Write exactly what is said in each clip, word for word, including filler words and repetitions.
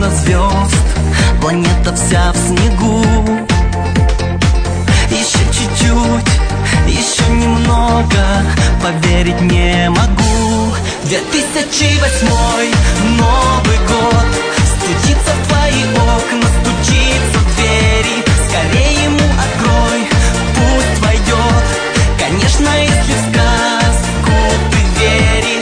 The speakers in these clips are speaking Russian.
видно звезд, планета вся в снегу. Еще чуть-чуть, еще немного, поверить не могу. Две тысячи восьмой, Новый год, стучится в твои окна, стучится в двери. Скорее ему открой, пусть войдет. Конечно, если в сказку ты веришь.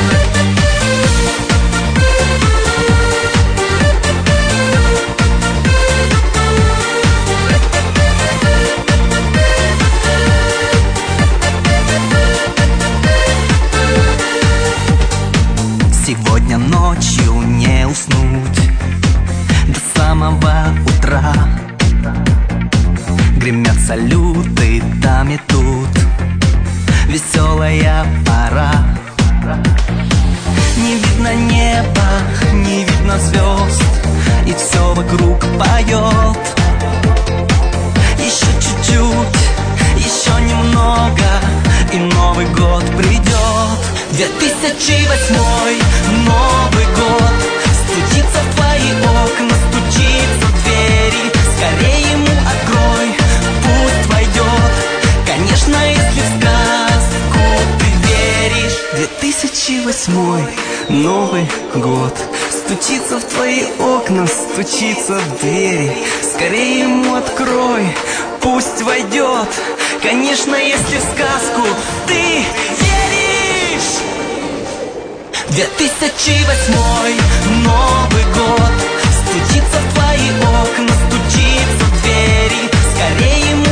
Сегодня ночью не уснуть до самого утра. Гремят салюты там и тут, веселая пора. Не видно неба, не видно звезд, и все вокруг поет. Еще чуть-чуть, еще немного, и Новый год придет. Две тысячи восьмой, Новый год, стучится в твои окна, стучится в двери. Скорее ему открой, пусть войдет. Конечно, если в сказку ты веришь. Две тысячи восьмой, Новый год, стучится в твои окна, стучится в двери. Скорее ему открой, пусть войдет. Конечно, если в сказку ты веришь. Две тысячи восьмой, Новый год, стучится в твои окна, стучится в двери. Скорее ему